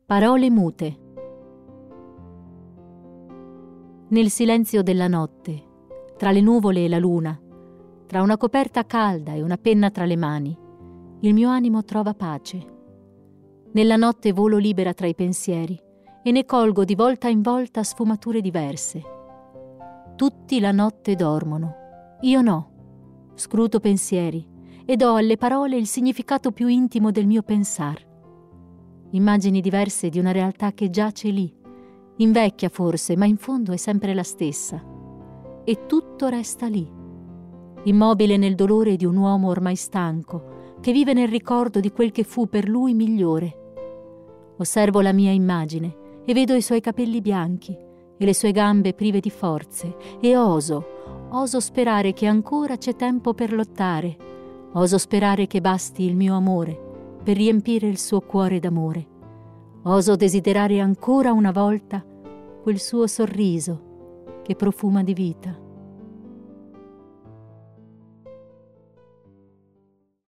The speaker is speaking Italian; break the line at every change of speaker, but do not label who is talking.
Parole mute. Nel silenzio della notte, tra le nuvole e la luna, tra una coperta calda e una penna tra le mani, il mio animo trova pace. Nella notte volo libera tra i pensieri e ne colgo di volta in volta sfumature diverse. Tutti la notte dormono, io no. Scruto pensieri e do alle parole il significato più intimo del mio pensar. Immagini diverse di una realtà che giace lì, invecchia forse, ma in fondo è sempre la stessa. E tutto resta lì, immobile nel dolore di un uomo ormai stanco, che vive nel ricordo di quel che fu per lui migliore. Osservo la mia immagine e vedo i suoi capelli bianchi e le sue gambe prive di forze e oso sperare che ancora c'è tempo per lottare, oso sperare che basti il mio amore per riempire il suo cuore d'amore. Oso desiderare ancora una volta quel suo sorriso che profuma di vita.